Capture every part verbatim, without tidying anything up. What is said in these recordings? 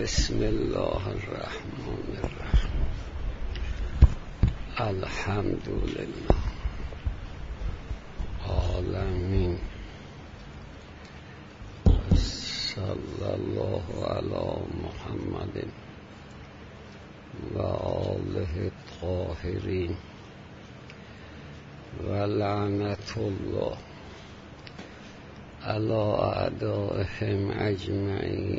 بسم الله الرحمن الرحیم. الحمد لله عالمین. صلی الله علی محمد و آله الطاهرین و لعنت الله علی اعدائهم اجمعین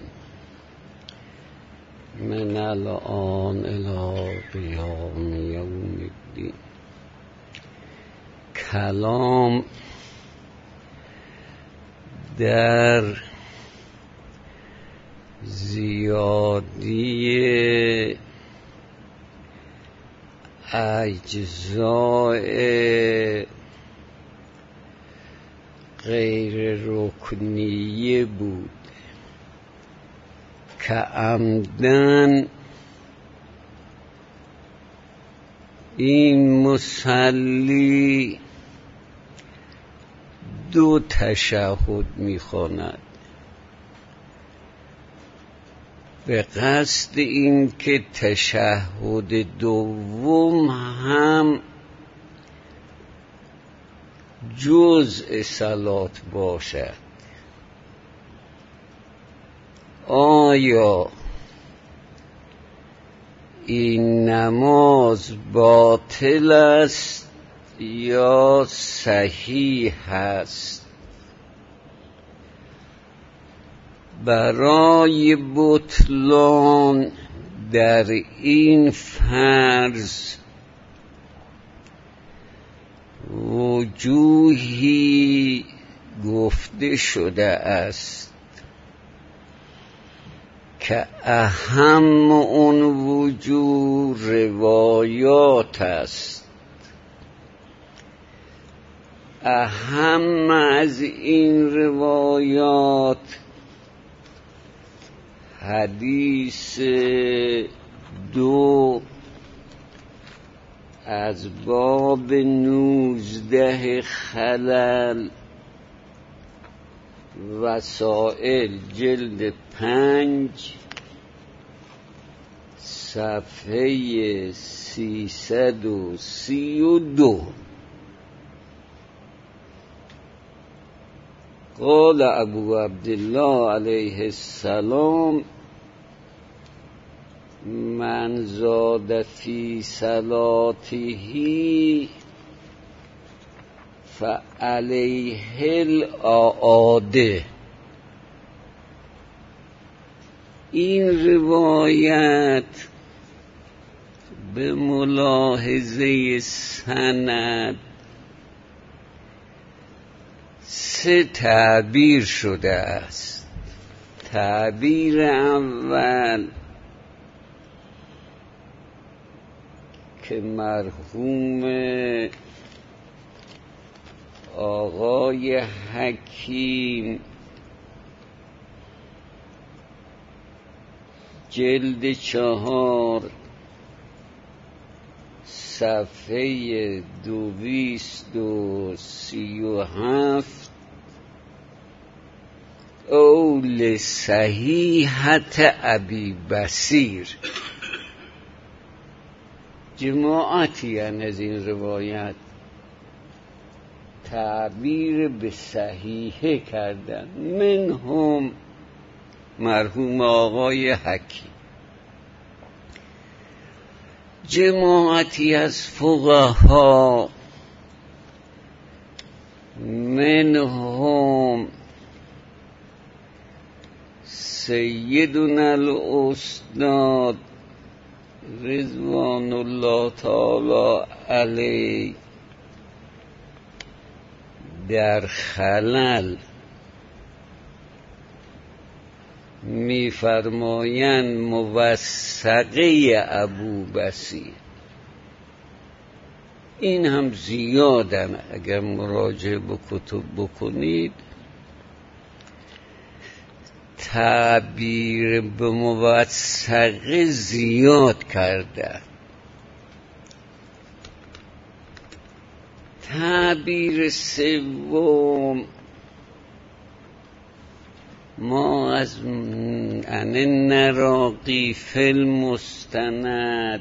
من الآن الی قیام یوم الدین. کلام در زیادی اجزاء غیر رکنیه بود که عمدن این مصلی دو تشهد می‌خواند به قصد این که تشهد دوم هم جزء صلات باشد. آیا این نماز باطل است یا صحیح است؟ برای بطلان در این فرض وجوهی گفته شده است که اهم اون وجوه روایات است. اهم از این روایات حدیث دو از باب نوزده خلل وسائل جلد پنج صفحه سیصد و سی و دو. قال ابو عبدالله علیه السلام من زاد فی صلاته فعلیه الاعاده. این روایت به ملاحظه سند سه تعبیر شده است. تعبیر اول که مرحوم آقای حکیم جلد چهار صفحه دویست و سی و هفت اول صحیحت ابی بصیر. جماعتی از این روایت تعبیر به صحیحه کردن، منهم مرحوم آقای حکیم. جماعتی از فقها منهم سیدنا الاستاد رضوان الله تعالی علیه در خلل می‌فرمایند موثقه ابو بصیر. این هم زیادن، اگر مراجعه به کتب بکنید تعبیر به موثقه زیاد کرده. تعبیر سوم ما از ان نراقی فی المستند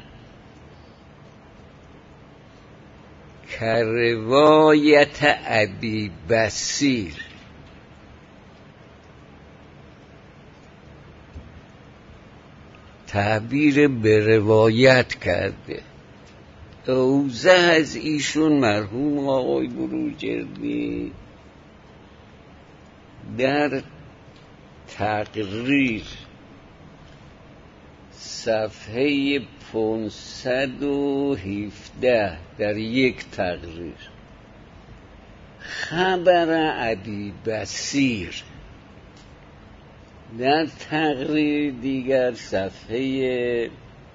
که روایت ابی بصیر تعبیر به روایت کرده. اوزه از ایشون مرحوم آقای بروجردی در تقریر صفحه پانصد و هفده در یک تقریر خبر ابی بصیر، در تقریر دیگر صفحه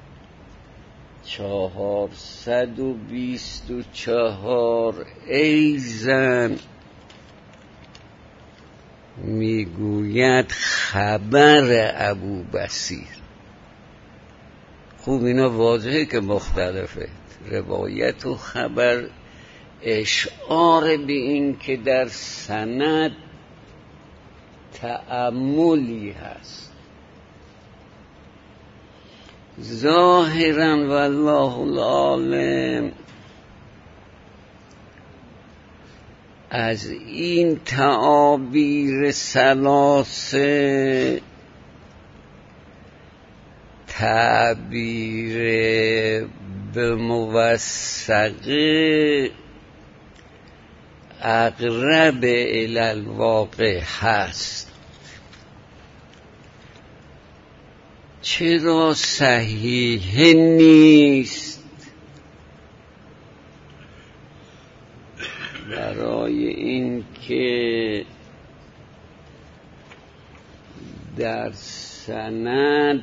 چهارصد و بیست و چهار ایزن میگوید خبر ابو بصیر. خوب اینا واضحه که مختلفه، روایت و خبر اشعار به این که در سند تأملی هست. ظاهرا والله العالم از این تعابیر ثلاثه تعبیر به موثقه اقرب الی الواقع هست. چرا صحیح نیست؟ برای این که در سند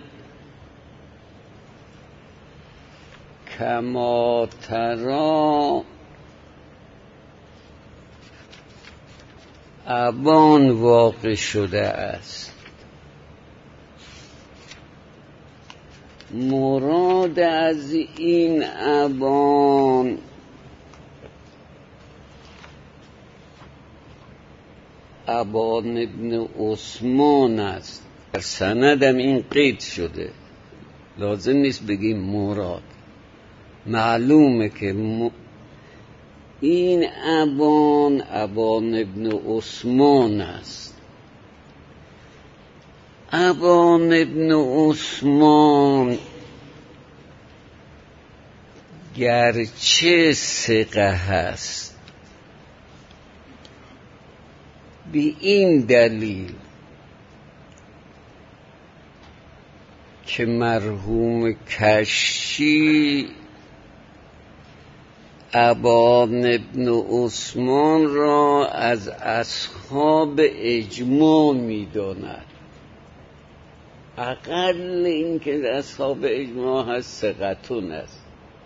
کما ترا ابان واقع شده است. مراد از این ابان ابان ابن عثمان است. در سندم این قید شده، لازم نیست بگیم مراد، معلومه که م... این ابان ابان ابن عثمان است. ابان ابن عثمان گرچه ثقه هست، به این دلیل که مرحوم کشی ابان ابن عثمان را از اصحاب اجماع می داند. اقل این که اصحاب اجماع هست ثقتون است.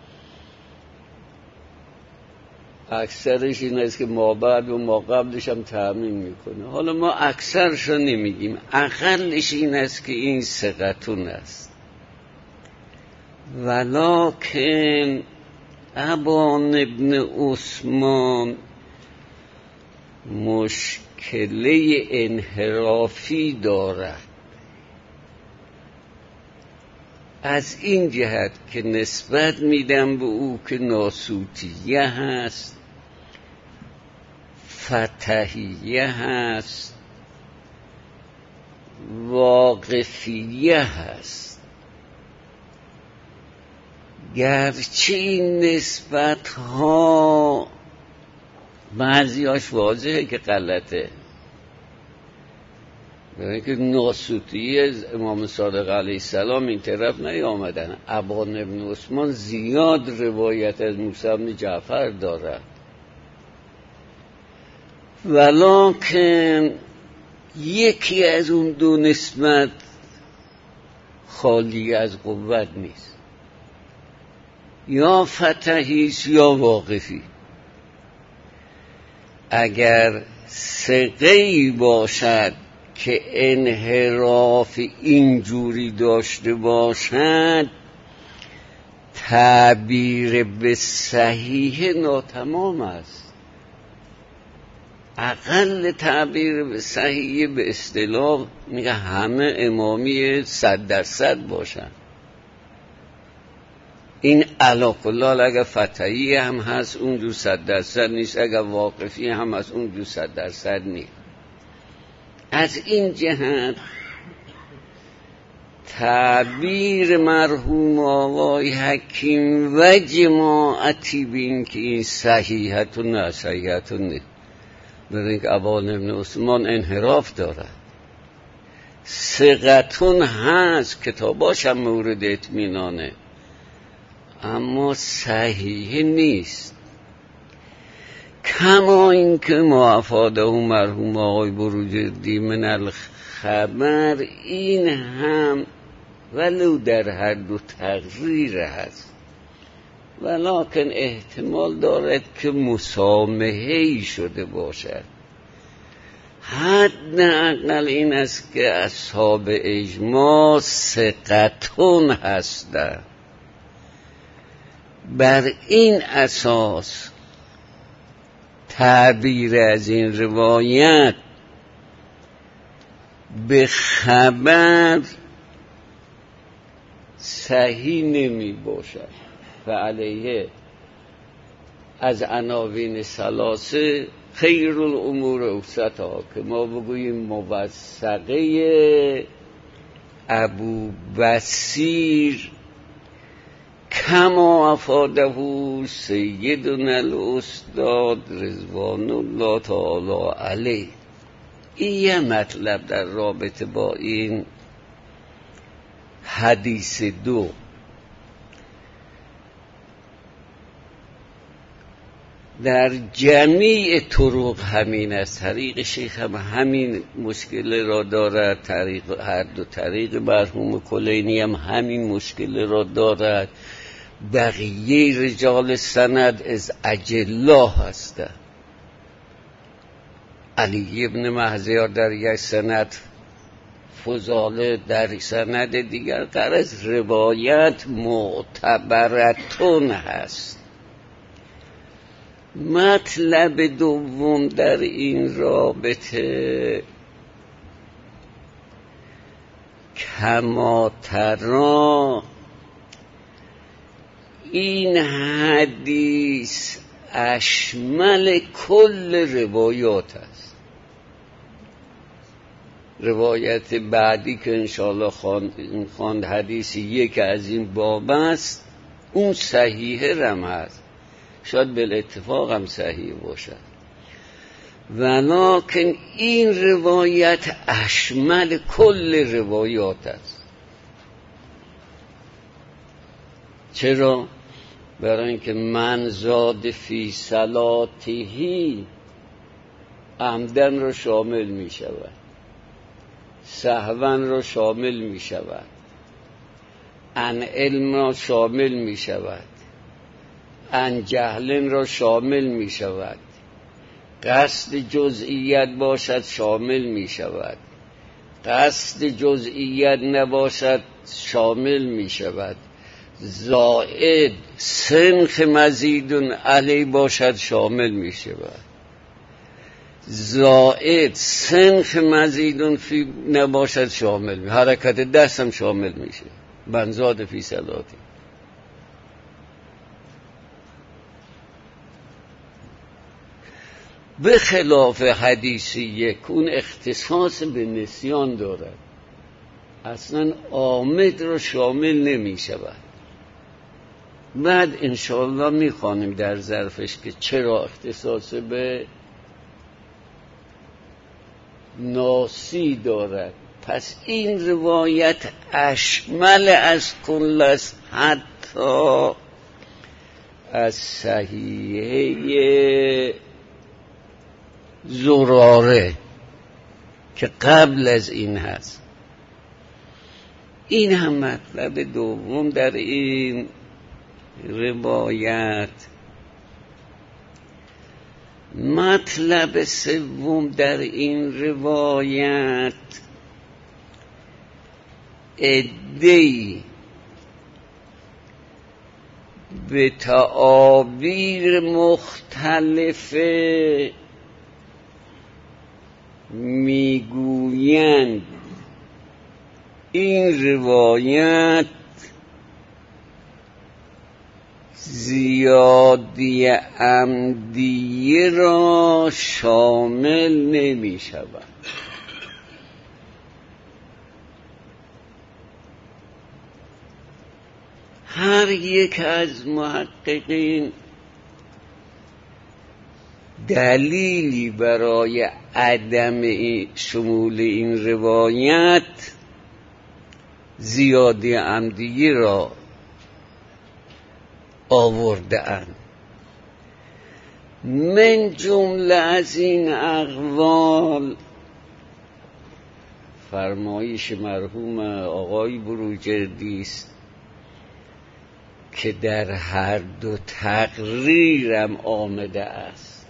اکثرش این است که ما بعد و ما قبلش هم تعمیم میکنه. حالا ما اکثرش رو نمیگیم، اقلش این است که این ثقتون است. ولکن ابان ابن عثمان مشکله انحرافی دارد، از این جهت که نسبت میدم به او که ناسوتیه هست، فتحیه هست، واقفیه هست. گرچه این نسبت ها بعضی هاش واضحه که غلطه، برای که ناسوتی از امام صادق علیه السلام این طرف نیامدن. ابان ابن عثمان زیاد روایت از موسی بن جعفر دارد، ولکن یکی از اون دو نسبت خالی از قوت نیست، یا فتحیست یا واقفی. اگر ثقه‌ای باشد که انحراف اینجوری داشته باشد، تعبیر به صحیح ناتمام است. اقل تعبیر به صحیح به اصطلاح میگه همه امامی صد درصد باشن. این علاکلال اگر فتحی هم هست اونجور صد درصد نیست، اگر واقفی هم هست اونجور صد درصد نیست. از این جهت تعبیر مرحوم آقای حکیم و جماعتی بین که این صحیحت و نصحیحت و نیست، برای که ابوالفضل ابن عثمان انحراف داره. ثقتون هست کتاباش هم مورد اطمینانه، اما صحیح نیست. کما این که ما افاده و مرحوم آقای بروجردی من الخبر، این هم ولو در هر دو تقریر هست، ولکن احتمال دارد که مسامحه‌ای شده باشد. حداقل این است که اصحاب اجماع ثقتون هستند. بر این اساس تعبیر از این روایت به خبر صحیح نمی باشد و علیه از عناوین ثلاثه خیر الامور اوسطها که ما بگوییم موثقه ابو بصیر کما افاده سیدنا الاستاد رضوان الله تعالی علیه. این یه مطلب در رابطه با این حدیث دو. در جمیع طرق همین است. طریق شیخ هم همین مشکل را دارد، طریق هر دو طریق مرحوم کلینی هم همین مشکل را دارد. بقیه رجال سند از اجلا هستند. علی ابن مهزیار در یک سند، فضاله در سند دیگر، غرض روایت معتبرتون هست. مطلب دوم در این رابطه، کما ترا این حدیث اشمل کل روایات است. روایت بعدی که انشاءالله خواند حدیث یک از این باب است، اون صحیحه رم هست، شاید بالاتفاق هم صحیح باشد، ولکن این روایت اشمل کل روایات است. چرا؟ برای اینکه من زاد فی صلاتهی عمدن را شامل می شود، سهون را شامل می شود، ان علم را شامل می شود، ان جهل را شامل می شود، قصد جزئیت باشد شامل می شود، قصد جزئیت نباشد شامل می شود، زائد سنخ مزیدون علی باشد شامل می شود، زائد سنخ مزیدون فی نباشد شامل می، حرکت دست هم شامل میشه. بنزاد فی صلاتی. به خلاف حدیث یک، اون اختصاص به نسیان دارد، اصلا آمد رو شامل نمی شود. بعد انشاءالله می خوانیم در ظرفش که چرا اختصاص به ناسی دارد. پس این روایت اشمل از کل است، حتی از صحیحه زراره که قبل از این هست. این هم مطلب دوم در این روایت. مطلب سوم در این روایت، عده‌ای به تعابیر مختلفه میگویند این روایت زیادی عمدیه را شامل نمی شود. هر یک از محققین دلیلی برای عدم شمول این روایت زیادی عمدی را آورده اند. من جمله از این اقوال فرمایش مرحوم آقای بروجردی است که در هر دو تقریرم آمده است.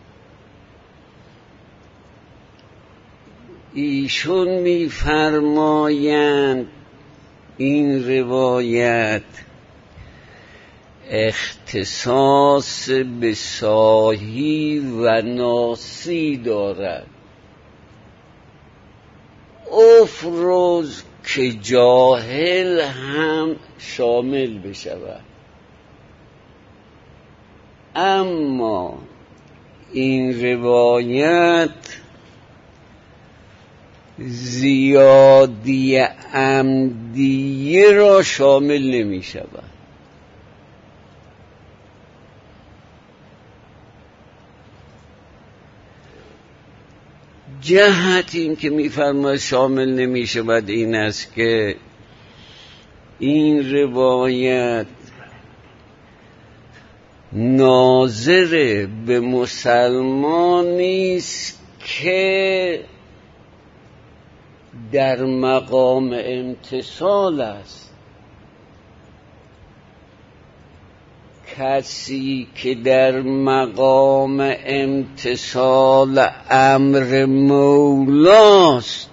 ایشون می‌فرمایند این روایت اختصاص به صاحی و ناسی دارد. افروز که جاهل هم شامل بشود، اما این روایت زیادی عمدیه را شامل نمی شود. جهت این که می‌فرماید شامل نمی شود این است که این روایت ناظر به مسلمانی است که در مقام امتثال است. کسی که در مقام امتثال امر مولاست،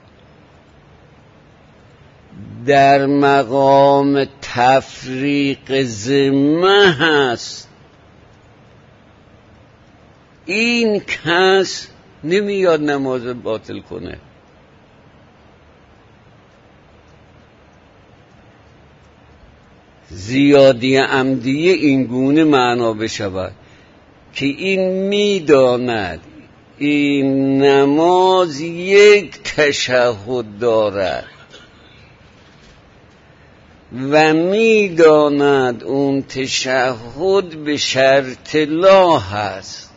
در مقام تفریق ذمه هست، این کس نمیاد نماز باطل کنه. زیادی عمدیه این گونه معنا بشود که این میداند این نماز یک تشهد دارد و میداند اون تشهد به شرط لا هست،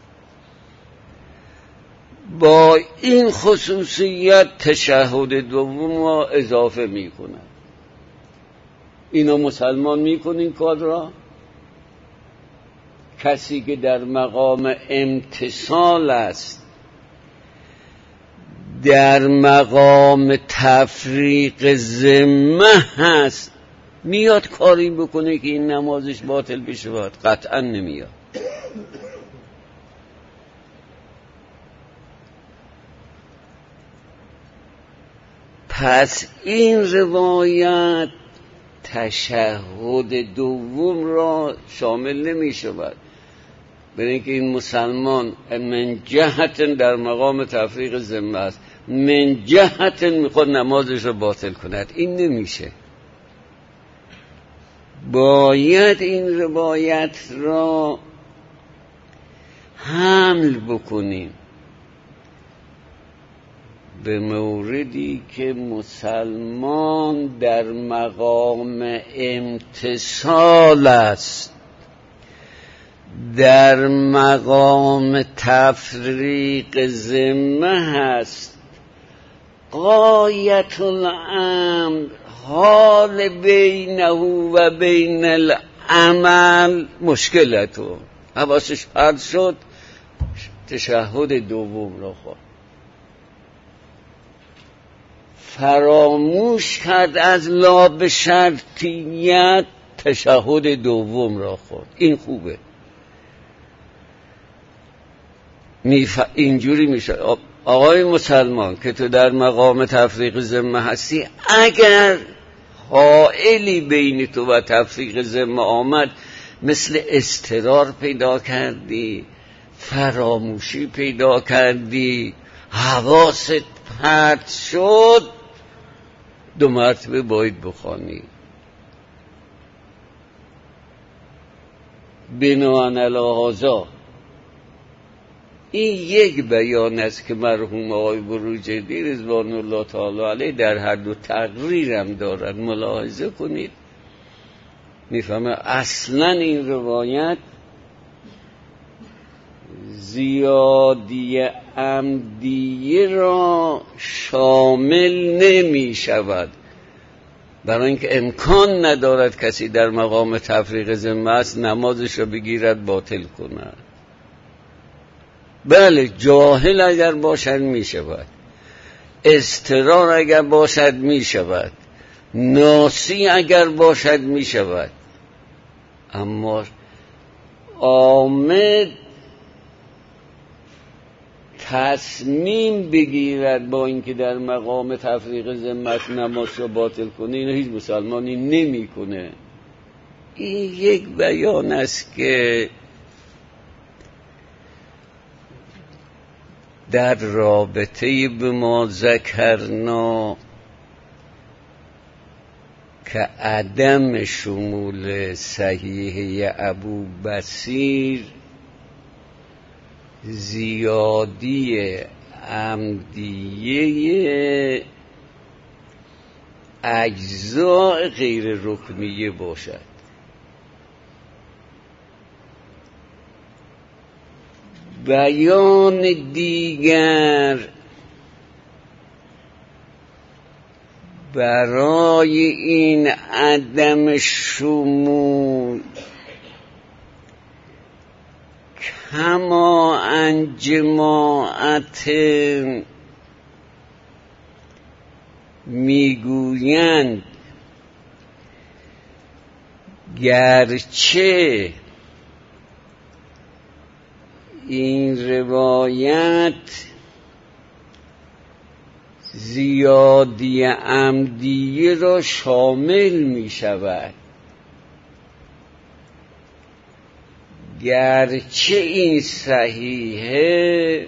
با این خصوصیت تشهد دوم را اضافه میکند. اینا مسلمان میکنه این کار را. کسی که در مقام امتثال است، در مقام تفریق ذمه هست، میاد کاری بکنه که این نمازش باطل بشه؟ قطعا نمیاد. پس این روایت تشهد دوم را شامل نمی شود، برای اینکه این مسلمان من جهت در مقام تفریق ذمه است، من جهت میخواد نمازش را باطل کند. این نمیشه. باید این روایت را حمل بکنیم به موردی که مسلمان در مقام امتثال است، در مقام تفریق ذمه هست، غایت الامر حال بینه و بین العمل مشکلتو حواسش پرد شد، تشهد دوم را خورد، فراموش کرد از لا به شرطیت، تشهد دوم را خورد. این خوبه. میف... اینجوری میشه آقای مسلمان که تو در مقام تفریق ذمه هستی، اگر حائلی بین تو و تفریق ذمه آمد، مثل اضطرار پیدا کردی، فراموشی پیدا کردی، حواست پرت شد دو مرتبه باید بخوانی. بناهن علی‌هذا این یک بیان است که مرحوم آقای بروجردی رضوان الله تعالی علیه در هر دو تقریرم دارد. ملاحظه کنید میفهمه اصلا این روایت زیادی عمدیه را شامل نمی شود، برای اینکه امکان ندارد کسی در مقام تفریق ذمه است نمازش را بگیرد باطل کند. بله جاهل اگر باشد می شود، اضطرار اگر باشد می شود، ناسی اگر باشد می شود، اما عامد تصمیم بگیرد با اینکه در مقام تفریق ذمت نماز را باطل کنه، اینو هیچ مسلمانی نمی کنه. این یک بیان است که در رابطه به ما ذکرنا که عدم شمول صحیح ابو بصیر زیادی عمدیه اجزاء غیر رکنیه باشد. بیان دیگر برای این عدم شمول کما ان جماعت میگویند گرچه این روایت زیادی عمدیه را شامل می شود، گرچه این صحیحه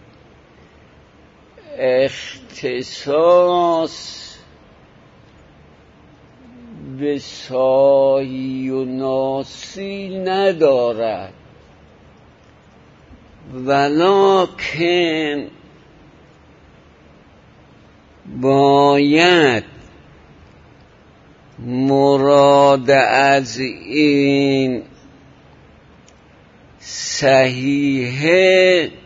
اختصاص به صحیح و ناسی ندارد، ولکن باید مراد از این صحیحه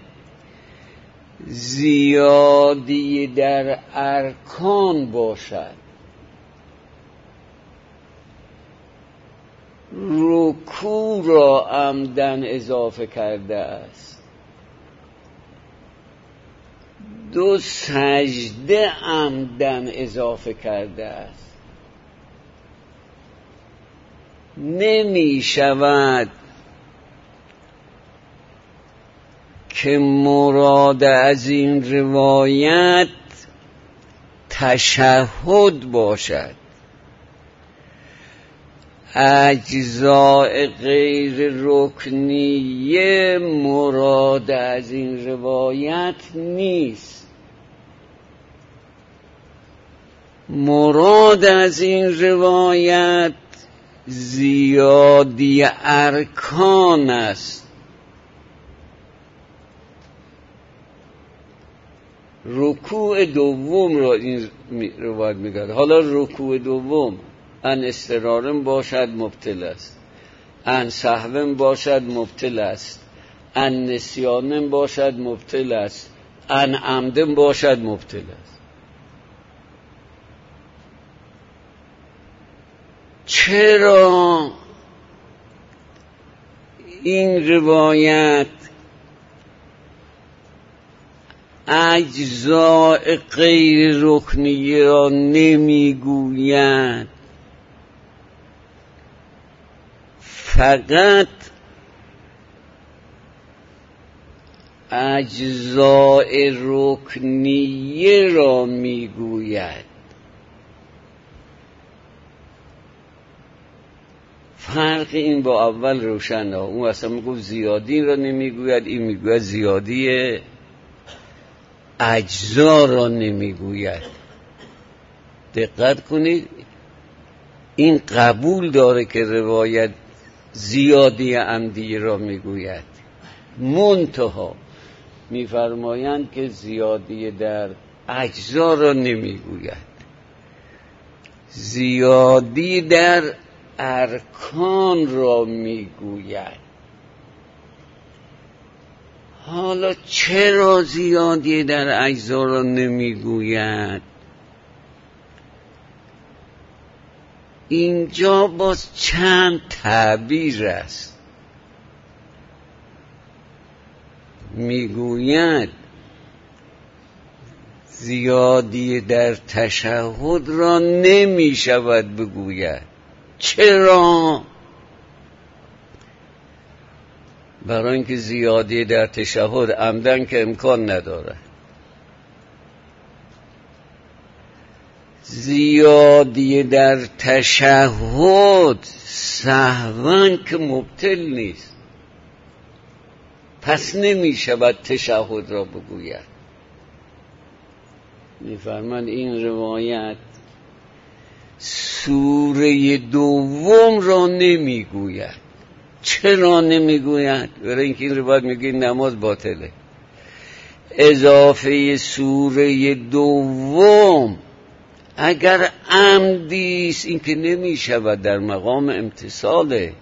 زیادی در ارکان باشد. رکوع را عمدن اضافه کرده است، دو سجده عمدن اضافه کرده است. نمی شود که مراد از این روایت تشهد باشد. اجزاء غیر رکنیه مراد از این روایت نیست. مراد از این روایت زیادی ارکان است. رکوع دوم را این روایت میگه. حالا رکوع دوم ان استرارم باشد مبتل است، ان سهوم باشد مبتل است، ان نسیانم باشد مبتل است، ان عمدم باشد مبتل است. چرا این روایت اجزاء غیر رکنیه را نمیگوید، فقط اجزاء رکنیه را میگوید؟ فرق این با اول روشنه. اون اصلا میگوید زیادی را نمیگوید، این میگوید زیادی اجزا را نمیگوید. دقت کنید، این قبول داره که روایت زیادی عمدی را میگوید، منتها میفرمایند که زیادی در اجزا را نمیگوید، زیادی در ارکان را میگوید. حالا چرا زیادی در اجزا را نمیگوید؟ اینجا باز چند تعبیر است. میگوید زیادی در تشهد را نمی شود بگوید. چرا؟ برای اینکه زیادی در تشهد عمدن که امکان نداره، زیادی در تشهد سهواً که مبطل نیست، پس نمی شود تشهد را بگوید. می‌فرماند این روایت سوره دوم را نمیگوید. چرا نمیگوید؟ برای اینکه این روایت میگه نماز باطله. اضافه سوره دوم اگر عمدیست این که نمی شود، در مقام امتصاله.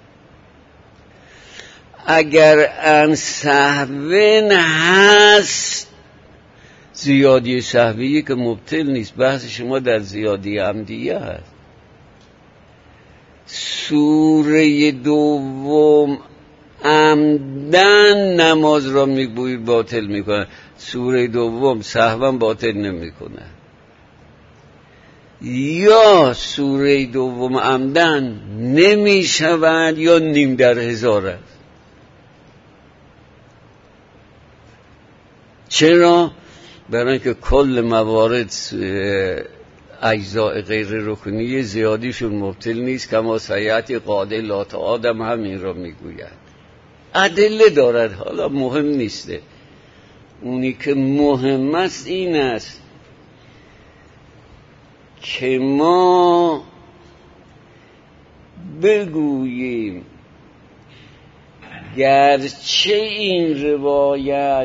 اگر ان سهوین هست، زیادی سهویی که مبطل نیست، بحث شما در زیادی عمدیه هست. سوره دوم عمدن نماز را میگوید باطل میکنه، سوره دوم سهوا باطل نمیکنه. یا سوره دوم عمدن نمیشود یا نیم در هزار است. چرا؟ برای اینکه کل موارد اجزاء غیر رکنی زیادیشون مبطل نیست، کما سیعتی قاعده لات آدم همین را میگوید. ادله دارد، حالا مهم نیسته. اونی که مهم است این است که ما بگوییم گرچه این روایت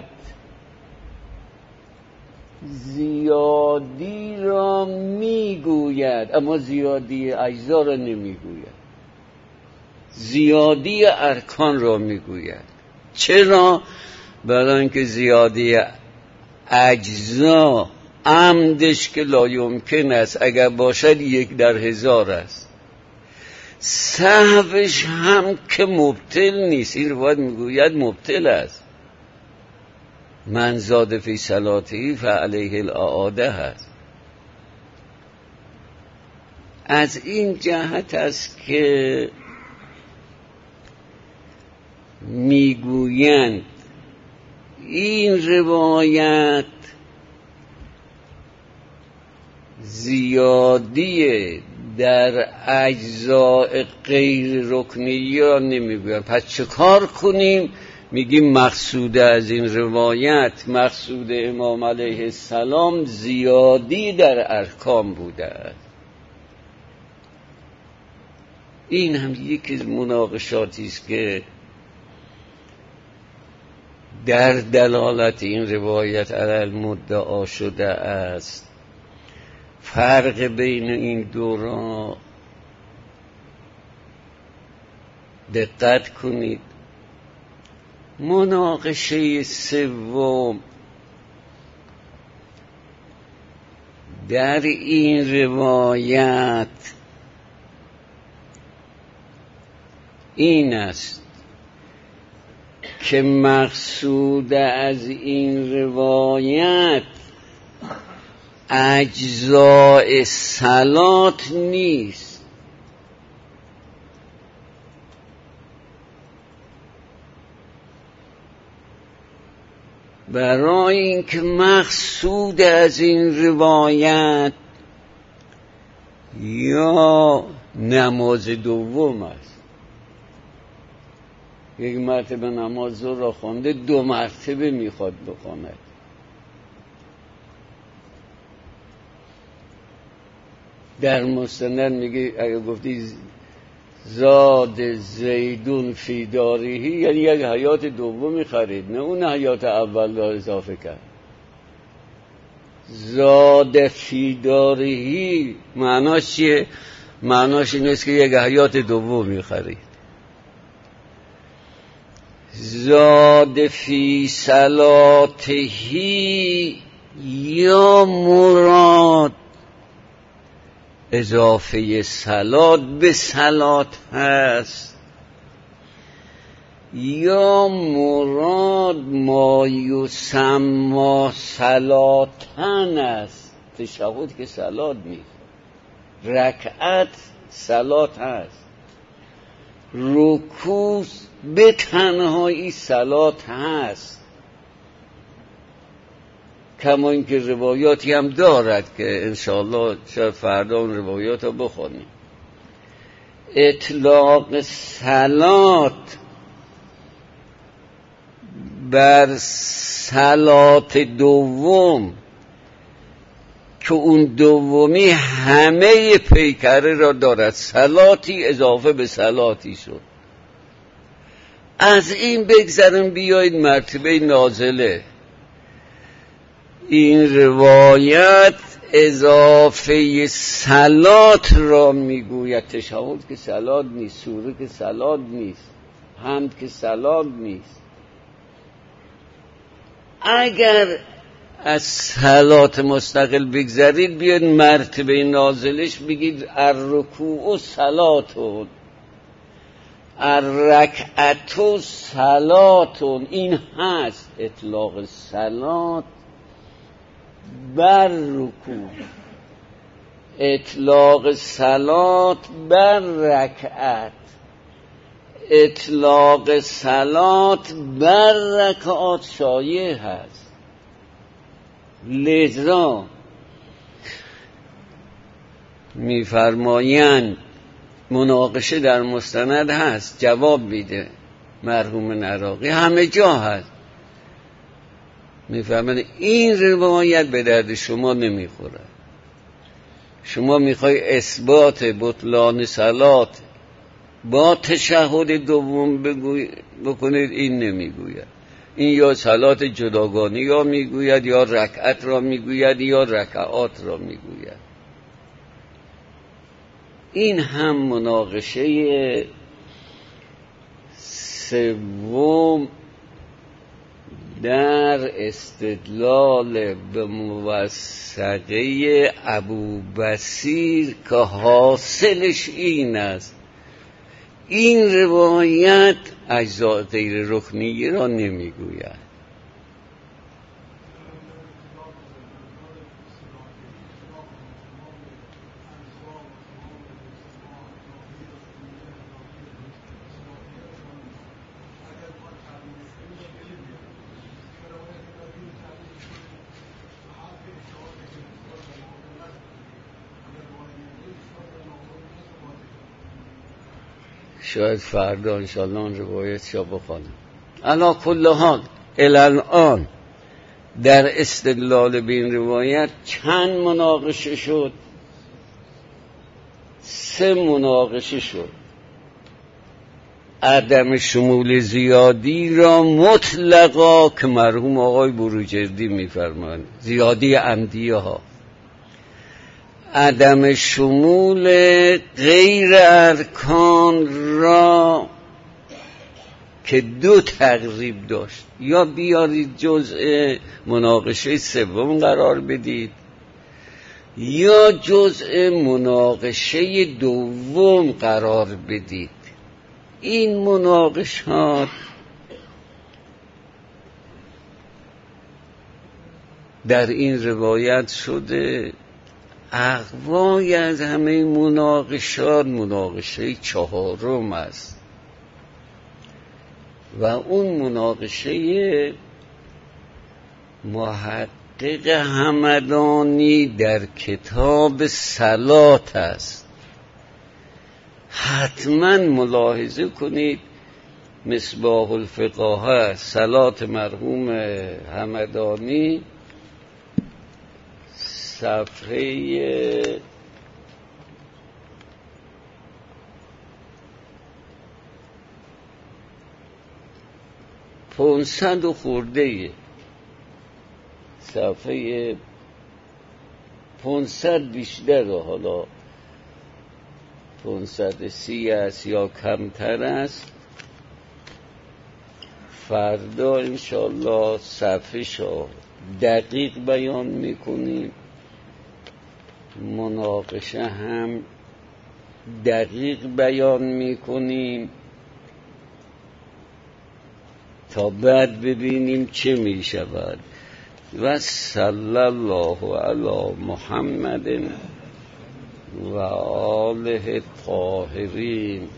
زیادی را میگوید اما زیادی اجزا را نمیگوید، زیادی ارکان را میگوید. چرا؟ برای اینکه زیادی اجزا عمدش که لا یمکن است، اگر باشد یک در هزار است، سهوش هم که مبطل نیست. این روایت میگوید مبطل است. من زاد فی صلاته فعلیه الاعاده هست. از این جهت است که میگویند این روایت زیادی در اجزاء غیر رکنی را نمیگویند. پس چه کار کنیم؟ میگیم مقصود از این روایت، مقصود امام علیه السلام زیادی در ارکان بوده است. این هم یکی از مناقشاتی است که در دلالت این روایت علی المدعا شده است. فرق بین این دو را دقت کنید. مناقشه سوم در این روایت این است که مقصود از این روایت اجزاء صلات نیست، برای اینکه مقصود از این روایت یا نماز دوم است. یک مرتبه نماز ظهر را خوانده، دو مرتبه میخواد بخواند. در مستند میگه اگه گفتی زاد زیدون فی داریهی یعنی یک حیات دومی خرید، نه اون حیات اول را اضافه کرد. زاد فی داریهی معناش چیه؟ معناش این است که یک حیات دومی خرید. زاد فی صلاتهی یا مراد اضافه صلات به صلات هست، یا مراد ما یسمى صلاتن است. تشهد که صلات نیست، رکعت صلات هست، رکوع به تنهایی صلات هست. کما اینکه روایاتی هم دارد که انشاءالله شاید فردا اون روایات رو بخونیم. اطلاق صلات بر صلات دوم که اون دومی همه پیکره را دارد، صلاتی اضافه به صلاتی شد. از این بگذرم بیایید مرتبه نازله. این روایت اضافه صلات را میگوید. تشهد که صلات نیست، سوره که صلات نیست، حمد که صلات نیست. اگر از صلات مستقل بگذارید بیاید مرتبه نازلش بگید الرکوع صلاتون، الرکعت صلاتون. این هست اطلاق صلات بر رکوع، اطلاق صلات بر رکعت، اطلاق صلات بر رکعات شایع هست. لذا میفرمایند مناقشه در مستند هست، جواب میده مرحوم عراقی، همه جا هست. میفهمند این روایت به درد شما نمیخوره. شما میخوای اثبات بطلان صلات با تشهد دوم بگوی بکنید، این نمیگوید. این یا صلات جداگانه یا میگوید، یا رکعت را میگوید، یا رکعات را میگوید. این هم مناقشه سوم در استدلال به موثقه ابوبصیر که حاصلش این است: این روایت اجزاء غیر رکنیه را نمیگوید. شاید فردا انشاءالله اون روایت شا بخوانم. علا کل حال الان در استدلال به این روایت چند مناقشه شد؟ سه مناقشه شد. عدم شمول زیادی را مطلقا که مرحوم آقای بروجردی میفرمایند، زیادی عمدیه ها. عدم شمول غیر ارکان را که دو تقریب داشت، یا بیارید جزء مناقشه سوم قرار بدید، یا جزء مناقشه دوم قرار بدید. این مناقشات در این روایت شده. اقوای از همه مناقشات مناقشه چهارم است و اون مناقشه محقق همدانی در کتاب صلات است. حتما ملاحظه کنید مصباح الفقاهه صلات مرحوم همدانی صفحه پانصد و خورده صفحه پانصد بیشتر، حالا پانصد سی است یا کمتر است. فردا انشالله صفحه شو دقیق بیان میکنیم، مناقشه هم دقیق بیان میکنیم تا بعد ببینیم چه میشود. و صلی الله علی محمد و آله الطاهرین.